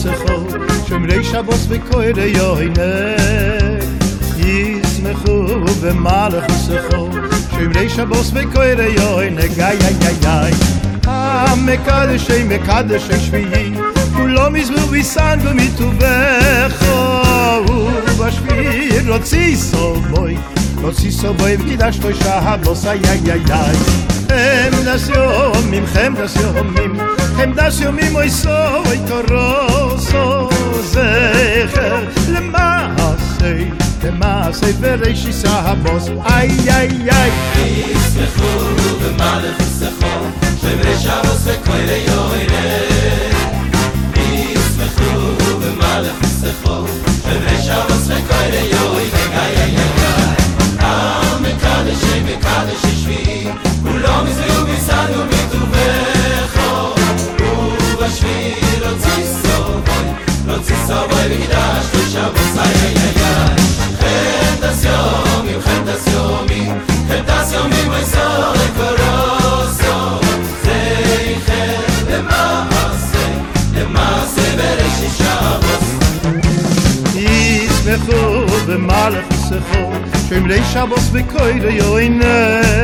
חסכו שומרי שבוס וקורא יוינה ישמחו במלך חסכו שומרי שבוס וקורא יוינה גאי גאי גאי המקדשי מקדשי שביעי כולם יזבו ויסן ומטובחו ובשביעי רוצי סובוי וקידשתו שבוס איי איי איי חמדס יומים חמדס יומים אוי סוי קורוסו זכר למעשה וראשי סבוס איי איי איי ישמחו במלך חסכו שומרי שבוס וקורא יוינה ישמחו במלך חסכו שומרי שבוס וקורא יוינה גאי גאי גאי המקדשי מקדשי שביעי כולם יזבו ויסן ומטובחו ובשביעי רוצי סובוי וקידשתו שבוס איי איי איי חמדס יומים אוי סוי קורוסו זכר למעשה בראשי שבוס ישמחו במלך חסכו שומרי שבוס וקורא יוינה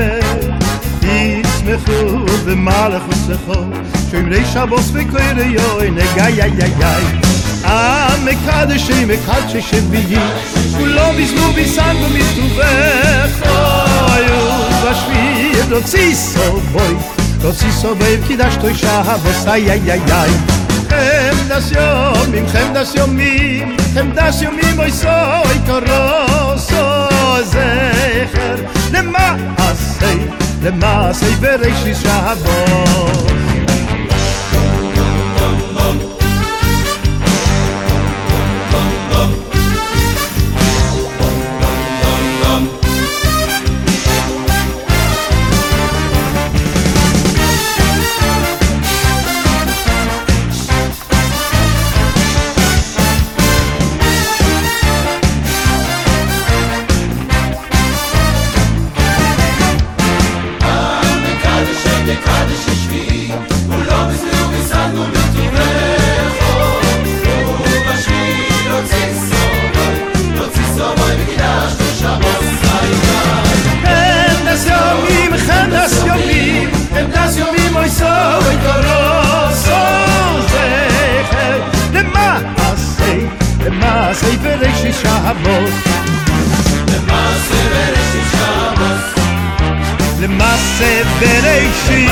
ישמחו במלך חסכו שומרי שבוס וקורא יוינה גאי גאי גאי המקדשי מקדשי שביעי כולם יזבו ויסן ומטובחו ובשביעי רוצי סובוי וקידשתו שבוס איי איי איי איי חמדס יומים אוי סוי קורוסו זכר למעשה וראשי שבוס למעשה בראשי